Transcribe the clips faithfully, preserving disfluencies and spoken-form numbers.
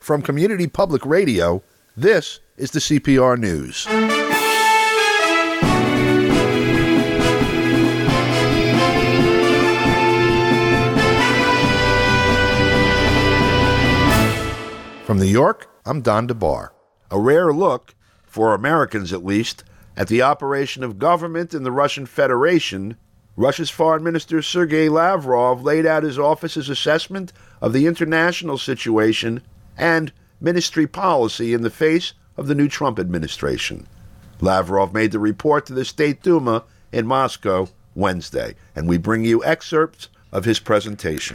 From Community Public Radio, this is the C P R News. From New York, I'm Don DeBar. A rare look, for Americans at least, at the operation of government in the Russian Federation, Russia's Foreign Minister Sergei Lavrov laid out his office's assessment of the international situation and ministry policy in the face of the new Trump administration. Lavrov made the report to the State Duma in Moscow Wednesday, and we bring you excerpts of his presentation.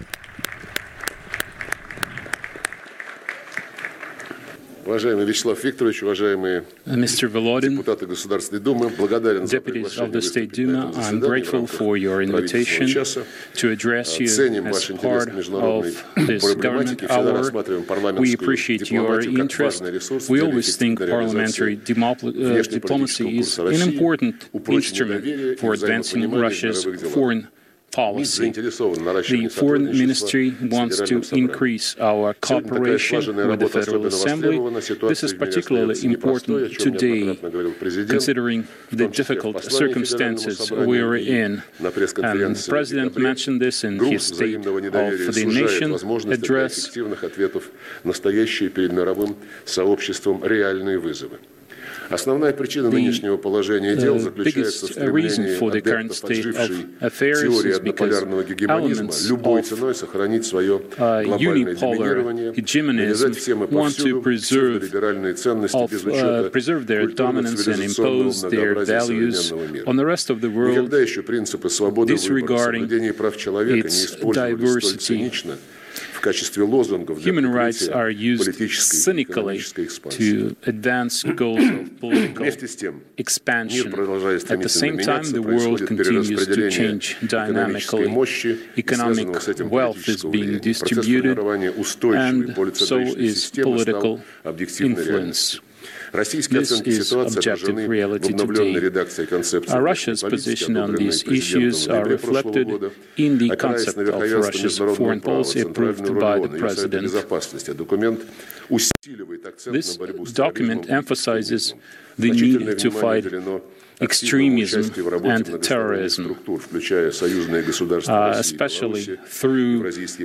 Mister Volodin, deputies of the State Duma, I'm grateful for your invitation to address you as part of this government hour. We appreciate your interest. We always think parliamentary demop- uh, diplomacy is an important instrument for advancing Russia's foreign policy. The Foreign Ministry wants to increase our cooperation with the Federal Assembly. This is particularly important today, considering the difficult circumstances we are in. And the President mentioned this in his State of the Nation address. The biggest reason for the current state of affairs is because elements of uh, unipolar hegemonism want to preserve, of, uh, preserve their dominance and impose their values on the rest of the world, disregarding its diversity. Human rights are used cynically to advance goals of political expansion. At the same time, the world continues to change dynamically. Economic wealth is being distributed, and so is political influence. This is objective reality today. Uh, Russia's position on these issues are reflected in the concept of Russia's foreign policy approved by the President. This document emphasizes the need to fight extremism and terrorism, uh, especially through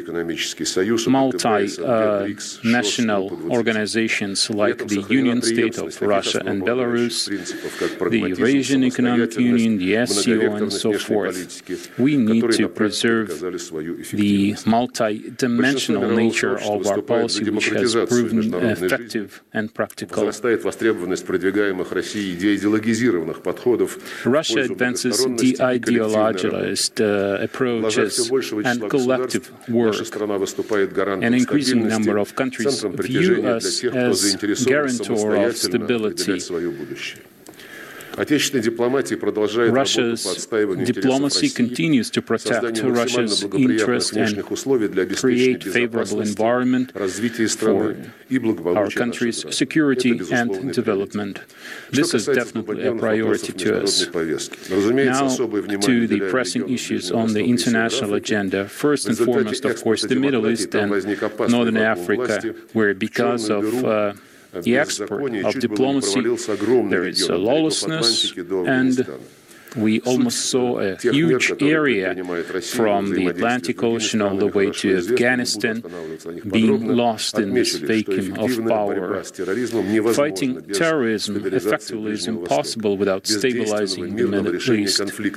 multi-national uh, organizations like the Union State of Russia and Belarus, the Eurasian Economic Union, the S C O, and so forth. We need to preserve the multi-dimensional nature of our policy, which has proven effective and practical. Russia advances de-ideologized uh, approaches and collective work. An increasing number of countries view us as guarantor of stability. Russia's diplomacy continues to protect Russia's interests and create favorable environment for our country's security and development. This is definitely a priority to us. Now to the pressing issues on the international agenda. First and foremost, of course, the Middle East and Northern Africa, where because of uh, the export of diplomacy, there is a lawlessness, and we almost saw a huge area from the Atlantic Ocean all the way to Afghanistan being lost in this vacuum of power. Fighting terrorism effectively is impossible without stabilizing the Middle East.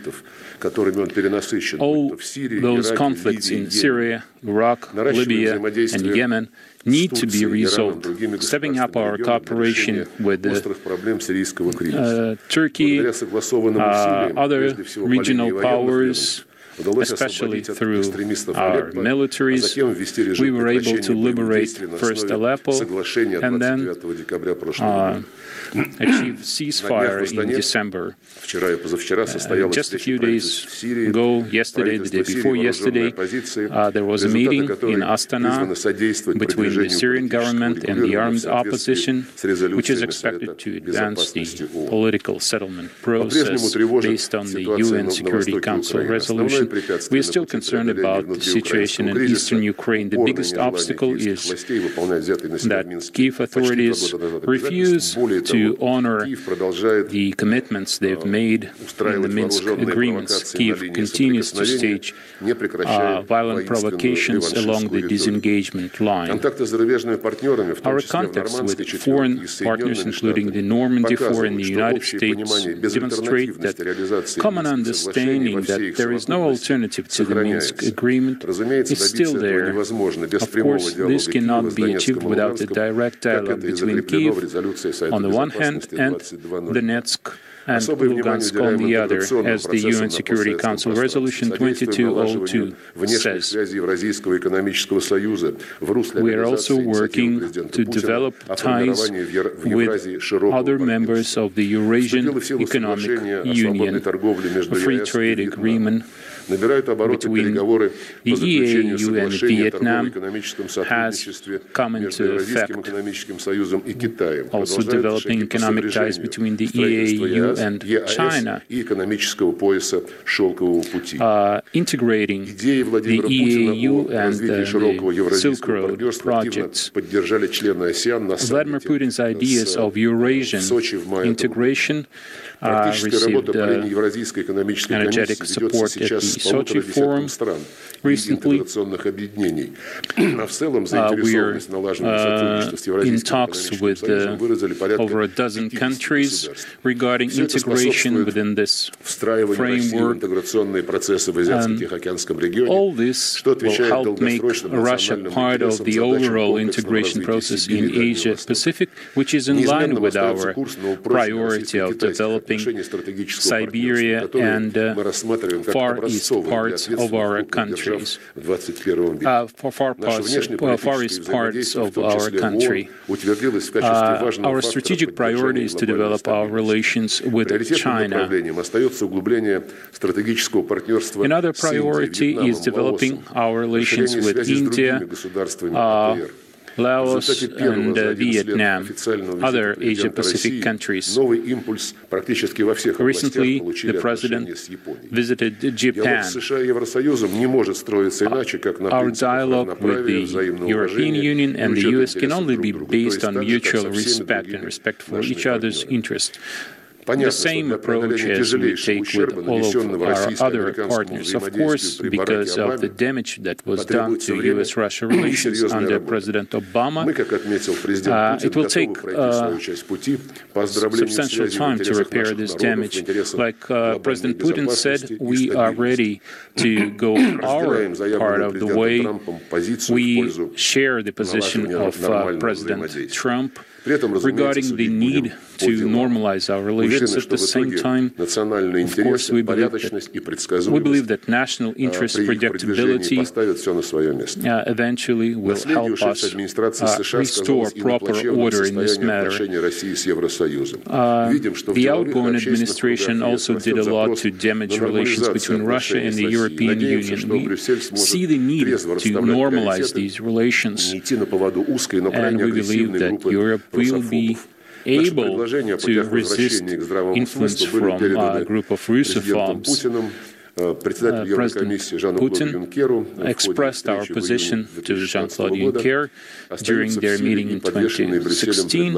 All those conflicts in Syria, Iraq, Libya, and Yemen need to be resolved. Stepping up our cooperation with uh, Turkey, uh, other regional powers, especially through our militaries, we were able to liberate first Aleppo and then uh, achieve ceasefire in December. Uh, just a few days ago, yesterday, the day before yesterday, uh, there was a meeting in Astana between the Syrian government and the armed opposition, which is expected to advance the political settlement process based on the U N Security Council resolution Ukraine. We are still concerned about the situation in eastern Ukraine. The biggest obstacle is that Kyiv authorities refuse to honor the commitments they've made in the Minsk agreements. Kyiv continues to stage uh, violent provocations along the disengagement line. Our contacts with foreign partners, including the Normandy Forum and the United States, demonstrate that common understanding that there is no alternative to the Minsk agreement is still there. Of course, this cannot be achieved without a direct dialogue between Kyiv on the one hand and Donetsk and Lugansk on the other, as the U N Security Council Resolution twenty-two oh two says. We are also working to develop ties with other members of the Eurasian Economic Union, a free trade agreement between the E A U and Vietnam has come into effect. Also developing economic ties between the E A U and China, uh, integrating the E A U and uh, the Silk Road projects. Vladimir Putin's ideas of Eurasian integration uh, received uh, energetic support at the Sochi Forum recently. Uh, we are uh, in talks with uh, over a dozen countries regarding integration within this framework. And all this will help make Russia part of the overall integration process in Asia-Pacific, which is in line with our priority of developing Siberia and uh, Far East parts of our countries, uh, for far, parts, uh, far east parts of our country. Uh, our strategic priority is to develop our relations with China. Another priority is developing our relations with India, uh, Laos and uh, Vietnam, other Asia-Pacific countries. Recently, the President visited Japan. Our dialogue with the European Union and the U S can only be based on mutual respect and respect for each other's interests. The same approach as we take with all of our other partners. Of course, because of the damage that was done to U S Russia relations under President Obama, uh, it will take uh, substantial time to repair this damage. Like uh, President Putin said, we are ready to go our part of the way. We share the position of uh, President Trump regarding the need to normalize our relations. At the same time, of course, we believe that, we believe that national interest predictability uh, eventually will help us uh, restore proper order in this matter. Uh, the outgoing administration also did a lot to damage relations between Russia and the European Union. We see the need to normalize these relations, and we believe that Europe will be able to resist influence from a group of Russophobes. Uh, President Putin expressed our position to Jean-Claude Juncker during their meeting in twenty sixteen,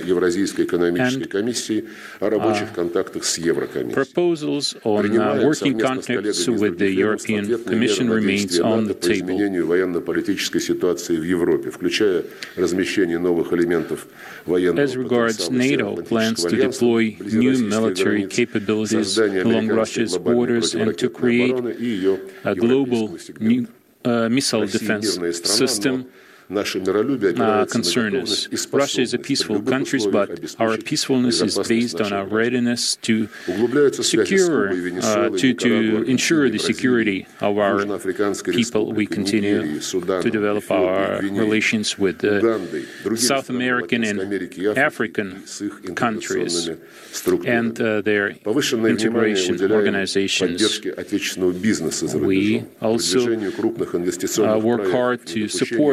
and uh, proposals on uh, working contacts with the European Commission remains on the table. As regards NATO plans to deploy new military capabilities along Russia's borders and to create a global new, uh, missile defense system, Uh, concern us. Russia is a peaceful country, but our peacefulness is based on our readiness to secure, uh, to, to ensure the security of our people. We continue to develop our relations with uh, South American and African countries and uh, their integration organizations. We also uh, work hard to support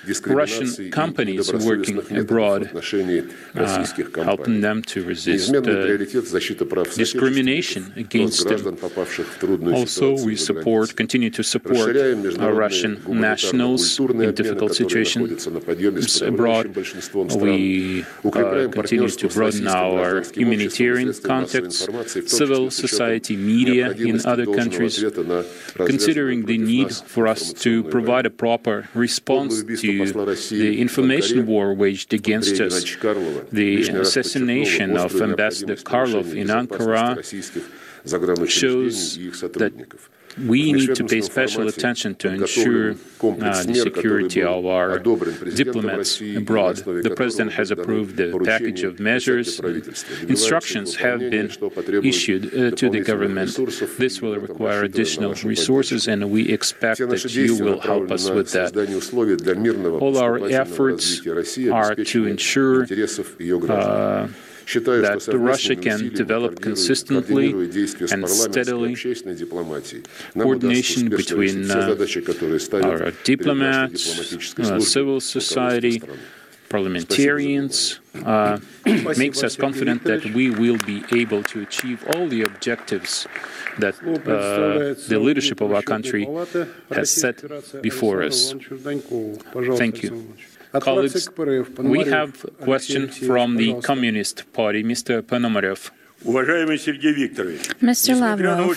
Russian companies working abroad, uh, helping them to resist uh, discrimination against them. Also, we support, continue to support uh, Russian nationals in difficult situations abroad. We uh, continue to broaden our humanitarian contacts, civil society, media in other countries, considering the need for us to provide a proper response to the information war waged against us. The assassination of Ambassador Karlov in Ankara shows that we need to pay special attention to ensure uh, the security of our diplomats abroad. The President has approved the package of measures. Instructions have been issued uh, to the government. This will require additional resources, and we expect that you will help us with that. All our efforts are to ensure uh, that Russia can develop consistently and steadily coordination between uh, our diplomats, uh, civil society, parliamentarians, uh, makes us confident that we will be able to achieve all the objectives that uh, the leadership of our country has set before us. Thank you. Colleagues, we have a question from the Communist Party, Mister Ponomarev. Mister Lavrov,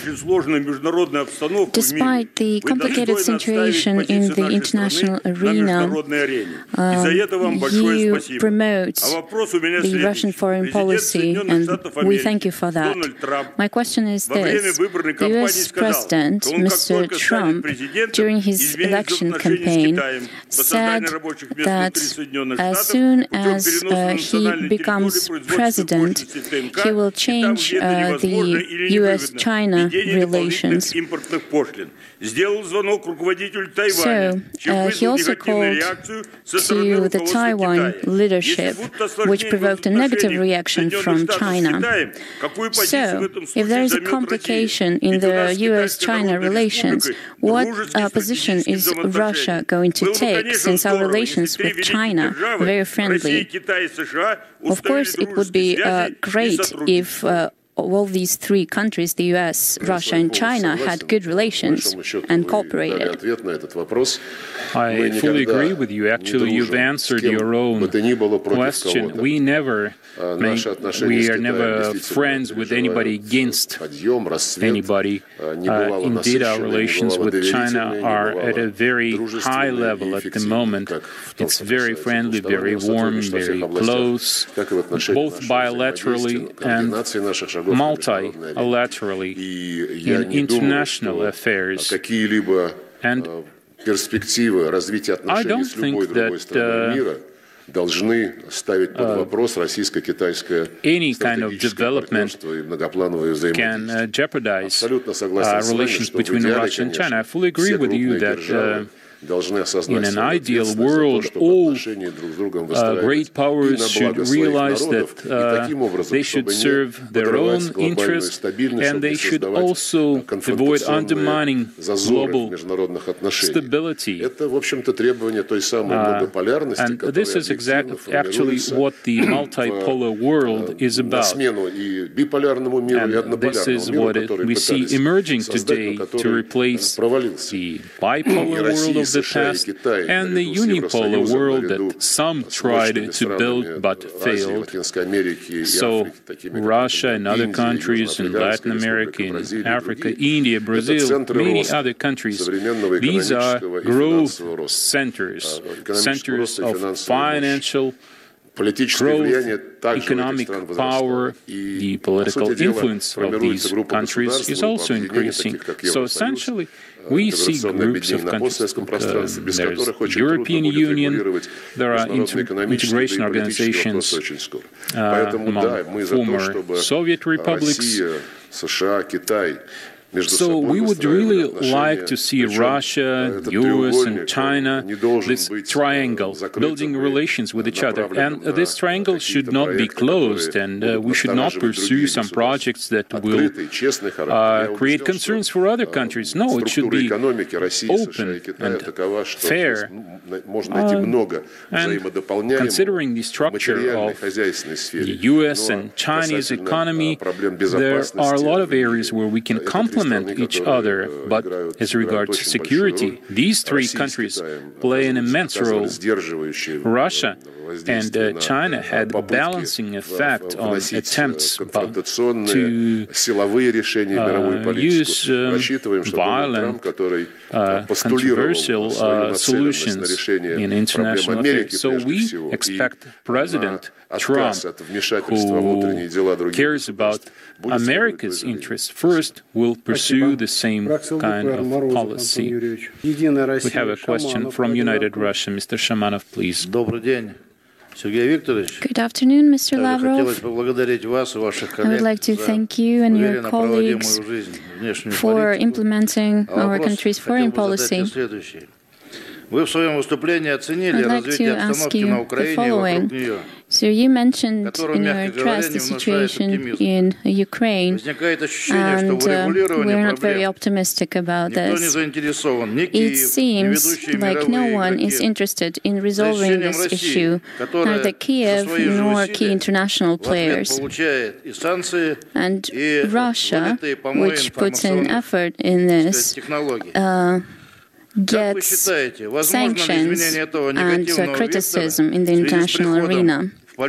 despite the complicated situation in the international arena, um, you promote the Russian foreign policy, and we thank you for that. My question is this. The U S President, Mister Trump, during his election campaign, said that as soon as uh, he becomes president, he will change change uh, the U S China relations. So, uh, he also called to the Taiwan leadership, which provoked a negative reaction from China. So, if there is a complication in the U S China relations, what uh, position is Russia going to take, since our relations with China are very friendly? Of course, it would be uh, great if uh, all these three countries, the U S, Russia and China, had good relations and cooperated. I fully agree with you. Actually, you've answered your own question. We never make, we are never friends with anybody against anybody. Uh, indeed, our relations with China are at a very high level at the moment. It's very friendly, very warm, very close, both bilaterally and multilaterally in international affairs. And I don't think that uh, Uh, any kind of development can uh, jeopardize uh, relations between Russia and China. I fully agree with you that uh, in an ideal world, all uh, great powers should realize that uh, they should serve their own interests, and they should also avoid undermining global stability. Uh, and this is exactly actually what the multipolar world is about. And this is what it, we see emerging today to replace the bipolar world of the past and the unipolar world that some tried to build but failed. So Russia and other countries in Latin America, in Africa, India, Brazil, many other countries, these are growth centers, centers of financial growth, economic power. The political influence of these countries is also increasing. So essentially, we see groups of countries. Uh, there's European Union, there are inter integration organizations uh, among former Soviet republics. So we would really like to see Russia, U S and China, this triangle, building relations with each other. And this triangle should not be closed, and uh, we should not pursue some projects that will uh, create concerns for other countries. No, it should be open and fair. Uh, and considering the structure of the U S and Chinese economy, there are a lot of areas where we can complement each other, but as regards security, these three countries play an immense role. Russia and uh, China had a balancing effect on attempts to uh, use um, violent, uh, controversial uh, solutions in international affairs. So we expect President Trump, who cares about America's interests first, will pursue the same kind of policy. We have a question from United Russia. Mister Shamanov, please. Good afternoon, Mister Lavrov. I would like to thank you and your colleagues for implementing our country's foreign policy. I'd like to ask you the following. So you mentioned in your address the situation in Ukraine, and uh, we're not very optimistic about this. It seems like no one is interested in resolving this issue, neither Kiev nor key international players. And Russia, which puts in effort in this, uh, gets sanctions and uh, criticism in the international arena.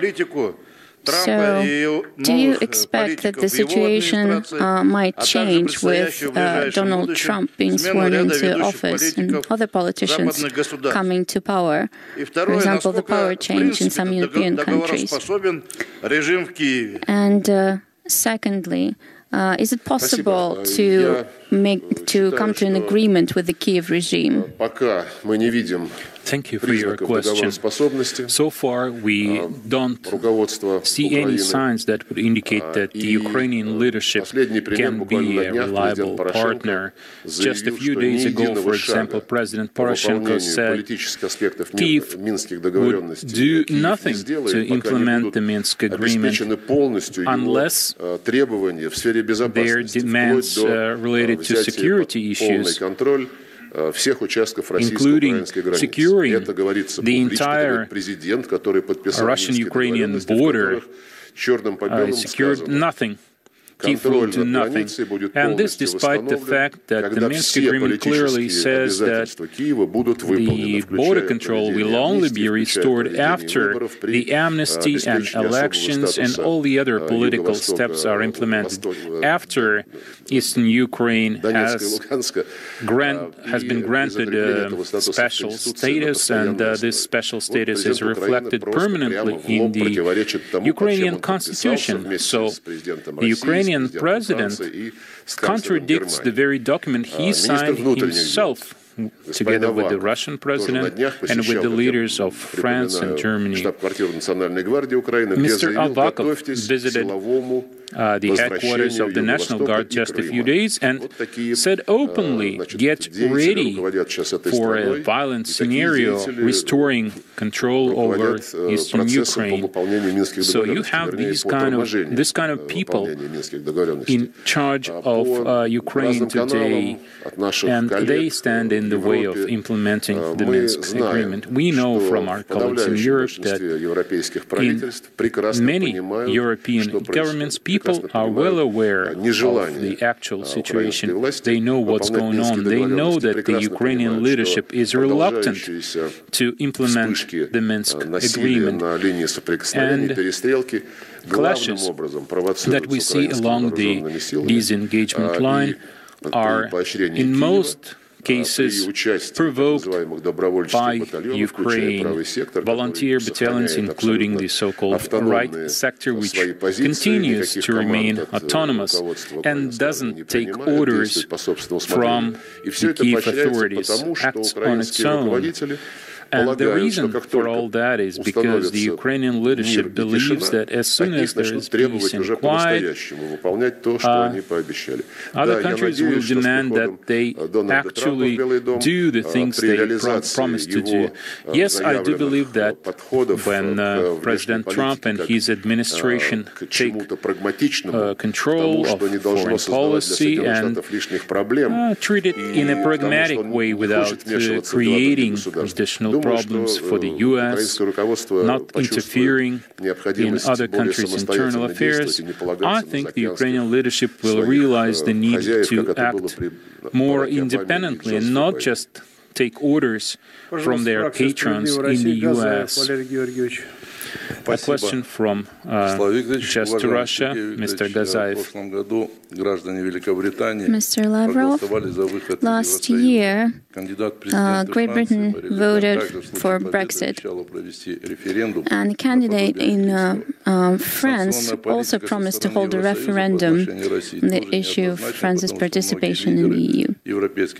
So, do you expect that the situation uh, might change with uh, Donald Trump being sworn into office and other politicians coming to power? For example, the power change in some European countries. And uh, secondly, uh, is it possible to make to come to an agreement with the Kiev regime? Thank you for your question. So far, we don't see any signs that would indicate that the Ukrainian leadership can be a reliable partner. Just a few days ago, for example, President Poroshenko said Kyiv would do nothing to implement the Minsk agreement unless their demands uh, related to security issues, including securing the entire Russian-Ukrainian border, uh, secured nothing. Kyiv will do nothing. And this despite the fact that the Minsk agreement clearly says that the border control will only be restored after the amnesty and elections and all the other political steps are implemented, after Eastern Ukraine has, grant, has been granted a special status, and uh, this special status is reflected permanently in the Ukrainian constitution. So the Ukrainian president contradicts the very document he signed himself, together with the Russian president and with the leaders of France and Germany. Mister Avakov visited uh, the headquarters of the National Guard just a few days and said openly, get ready for a violent scenario, restoring control over Eastern Ukraine. So you have these kind of, this kind of people in charge of uh, Ukraine today, and they stand in the way of implementing the Minsk agreement. We know from our colleagues in Europe that in many European governments, people are well aware of the actual situation. They know what's going on. They know that the Ukrainian leadership is reluctant to implement the Minsk agreement. And clashes that we see along the disengagement line are, in most cases, provoked by Ukraine. Volunteer battalions, including the so-called right sector, which continues to remain autonomous and doesn't take orders from the Kyiv authorities, acts on its own. And the reason for all that is because the Ukrainian leadership believes that as soon as there is peace and quiet, uh, other countries will demand that they actually do the things they pro- promised to do. Yes, I do believe that when uh, President Trump and his administration take uh, control of foreign policy and uh, treat it in a pragmatic way without uh, creating additional problems for the U S, not interfering in other countries' internal affairs, I think the Ukrainian leadership will realize the need to act more independently and not just take orders from their patrons in the U S. A question from uh, Just to Russia, Mister Gazayev. Mister Lavrov, last year, uh, Great Britain voted for Brexit, and the candidate in uh, uh, France also promised to hold a referendum on the issue of France's participation in the E U.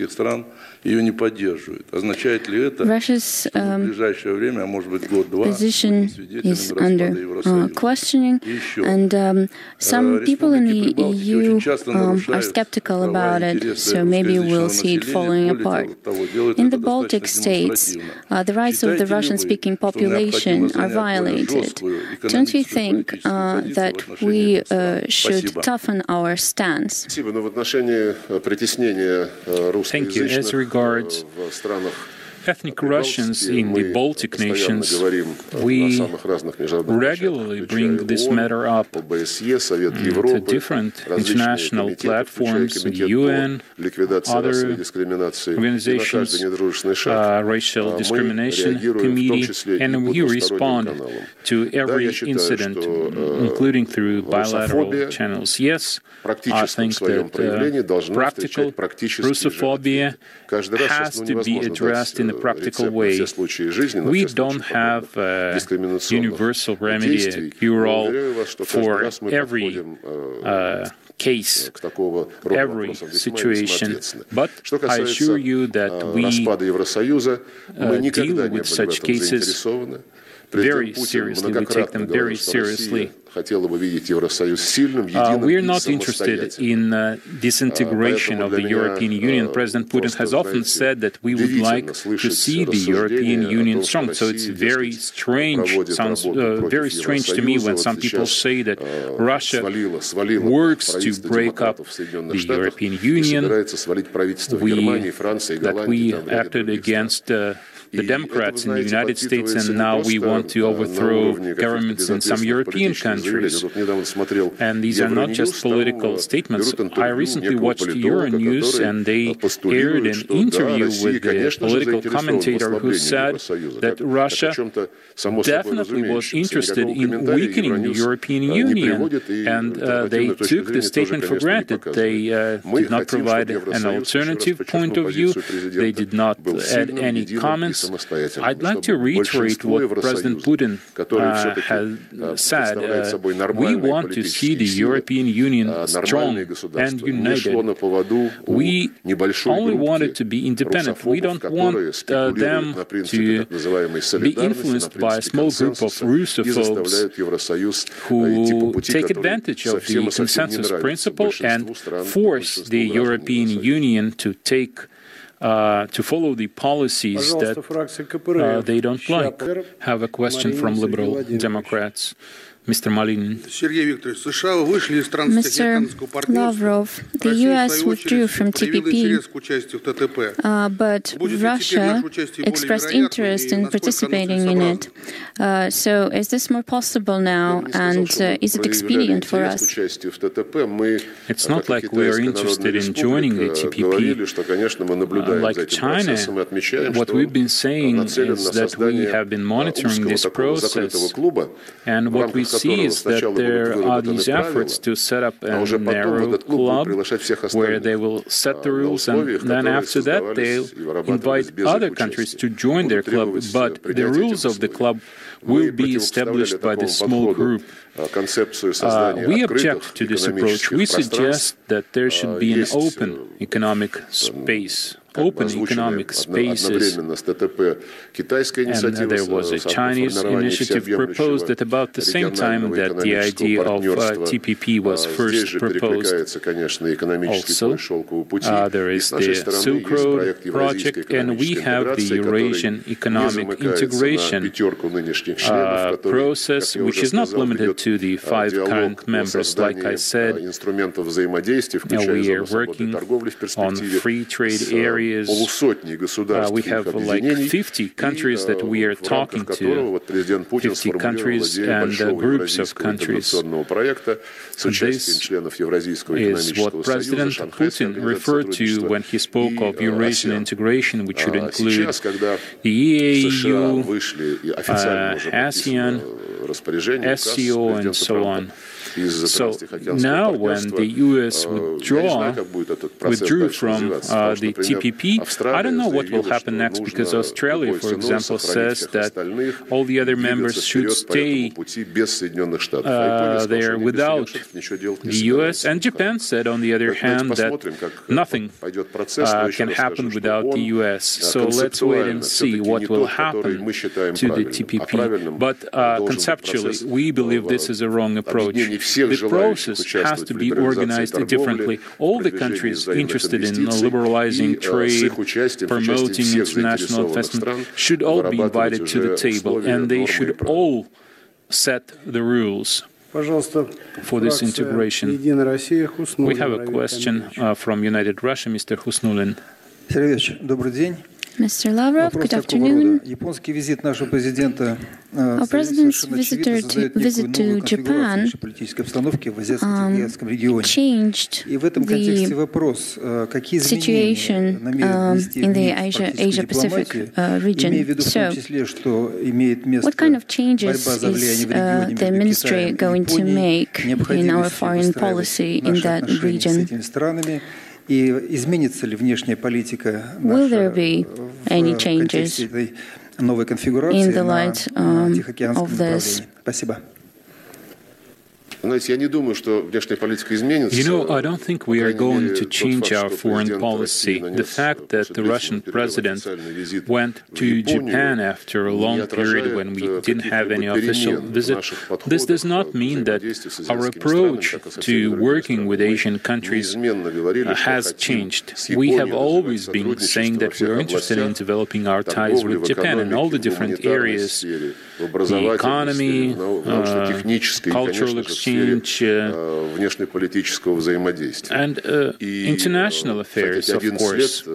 Russia's um, position is under uh, questioning, and um, some people in the E U um, are skeptical about it, so maybe we'll see it falling apart. In the Baltic states, uh, the rights of the Russian-speaking population are violated. Don't you think uh, that we uh, should toughen our stance? Thank you. As regards ethnic Russians in the Baltic nations, we regularly bring this matter up to different international platforms, the U N, other organizations, uh, Racial Discrimination Committee, and we respond to every incident, including through bilateral channels. Yes, I think that uh, practical Russophobia has to be addressed in a practical way. We don't have a universal remedy, a cure-all for every uh, case, every situation. But I assure you that we uh, deal with such cases very seriously. We take them very seriously. Uh, we are not interested in uh, disintegration of the European Union. President Putin has often said that we would like to see the European Union strong. So it's very strange, sounds uh, very strange to me when some people say that Russia works to break up the European Union, we, that we acted against uh, the Democrats in the United States, and now we want to overthrow governments in some European countries. And these are not just political statements. I recently watched Euronews, and they aired an interview with the political commentator who said that Russia definitely was interested in weakening the European Union, and uh, they took the statement for granted. They uh, did not provide an alternative point of view. They did not add any comments. I'd like to reiterate what President Putin uh, has said. Uh, we want to see the European Union strong and united. We only want it to be independent. We don't want uh, them to be influenced by a small group of Russophobes who take advantage of the consensus principle and force the European Union to take Uh, to follow the policies that uh, they don't like. Have a question from Liberal Democrats. Mister Malinin. Mister Lavrov, the U S withdrew from T P P, uh, but Russia expressed interest in participating in it. Uh, so is this more possible now, and uh, is it expedient for us? It's not like we are interested in joining the T P P. Uh, like China, what we've been saying is that we have been monitoring this process, and what we see is that there are these efforts to set up a narrow club where they will set the rules, and then after that they'll invite other countries to join their club. But the rules of the club will be established by the small group. Uh, we object to this approach. We suggest that there should be an open economic space open economic spaces. And there was a Chinese initiative proposed at about the same time that the idea of uh, T P P was first proposed. Also, uh, there is the Silk Road project, and we have the Eurasian Economic Integration uh, process, which is not limited to the five current members. Like I said, uh, we are working on free trade areas. Uh, we have like fifty countries that we are talking to, fifty countries and uh, groups of countries. This is what President Putin referred to when he spoke of Eurasian integration, which should include the E A U, uh, ASEAN, S C O, and so on. So now when the U S withdraw, withdrew from uh, the T P P, I don't know what will happen next, because Australia, for example, says that all the other members should stay uh, there without the U S. And Japan said, on the other hand, that nothing uh, can happen without the U S. So let's wait and see what will happen to the T P P. But uh, conceptually, we believe this is a wrong approach. The process has to be organized differently. All the countries interested in liberalizing trade, promoting international investment, should all be invited to the table, and they should all set the rules for this integration. We have a question uh, from United Russia, Mister Husnulin. Mister Lavrov, good afternoon. Our President's visitor to, visit to Japan um, changed the situation um, in the Asia, Asia Pacific uh, region. So, what kind of changes is uh, the ministry going to make in our foreign policy in that region? Will there be any changes in the light um, of this? You know, I don't think we are going to change our foreign policy. The fact that the Russian president went to Japan after a long period when we didn't have any official visit, this does not mean that our approach to working with Asian countries has changed. We have always been saying that we are interested in developing our ties with Japan in all the different areas, the economy, uh, cultural exchange, Uh, and uh, international affairs, of course.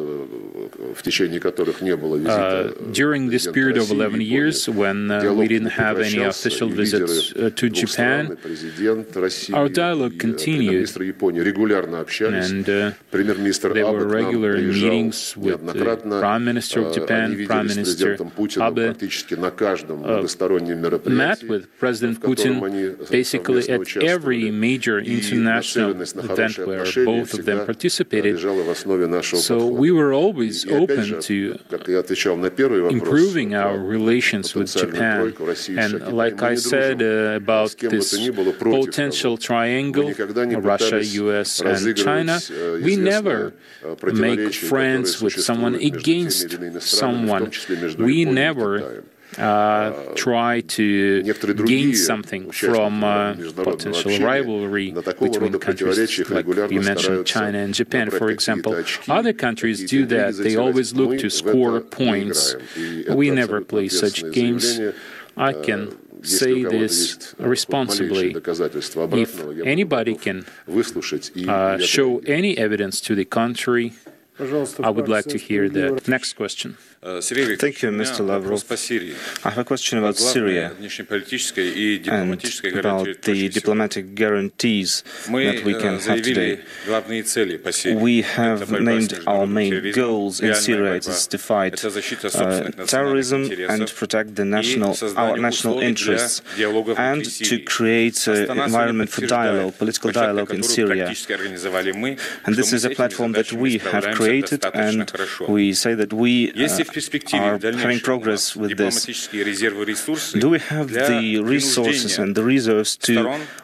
Uh, during this period of eleven years, when uh, we didn't have any official visits uh, to Japan, our dialogue continued, and uh, there were regular meetings with the Prime Minister of Japan, Prime Minister Abe, uh, met with President Putin basically at every major international event where both of them participated. So we were always open to improving our relations with Japan. And like I said uh, about this potential triangle, Russia, U S, and China, we never make friends with someone against someone. We never Uh, try to gain something from uh, potential rivalry between countries, like you mentioned China and Japan, for example. Other countries do that. They always look to score points. We never play such games. I can say this responsibly. If anybody can uh, show any evidence to the contrary, I would like to hear that. Next question. Thank you, Mister Lavrov. I have a question about Syria and about the diplomatic guarantees that we can have today. We have named our main goals in Syria. It is to fight uh, terrorism and protect the national, our national interests, and to create an environment for dialogue, political dialogue in Syria. And this is a platform that we have created, and we say that we uh, are having progress with this. Do we have the resources and the reserves to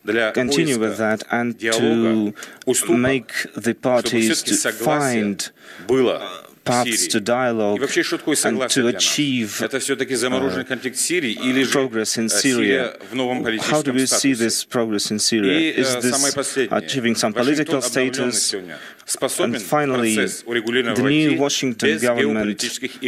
continue with that and to make the parties to find paths to dialogue and to achieve uh, progress in Syria. How do we see this progress in Syria? Is this achieving some political status? And finally, the new Washington government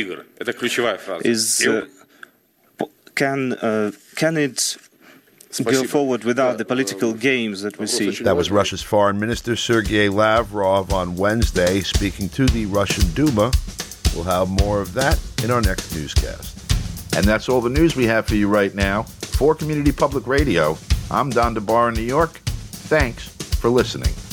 is uh, can uh, can it go forward without the political games that we see? That was Russia's Foreign Minister Sergei Lavrov on Wednesday speaking to the Russian Duma. We'll have more of that in our next newscast. And that's all the news we have for you right now. For Community Public Radio, I'm Don DeBar in New York. Thanks for listening.